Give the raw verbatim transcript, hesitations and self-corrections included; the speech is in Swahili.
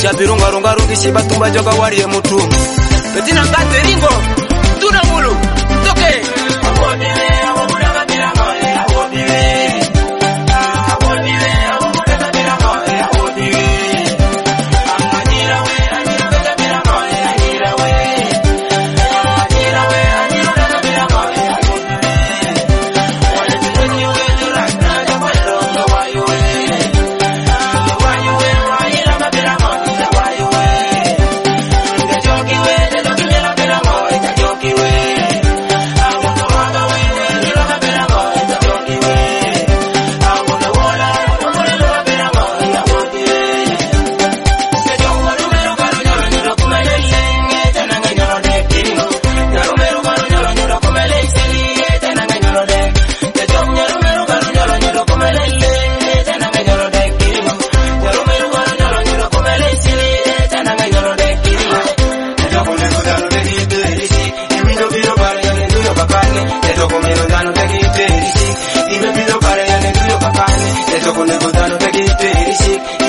Ila birunga runga rungi shiba tumba joka wari mutu. Betina ngate ringo. Tuna mulu. Toke. Abodile, abobuda kabila mole, abodile. Abodile, abobuda kabila mole, abodile. Angira we, angira kabila mole, angira we. Angira we, angira kabila mole, abodile. Wale tunyi we, rakna jabalo, wayo we. Wayo we, wayo kabila mole, wayo we. Ngajoki we, ngajoki kabila mole, ngajoki we. Con el botano te quité,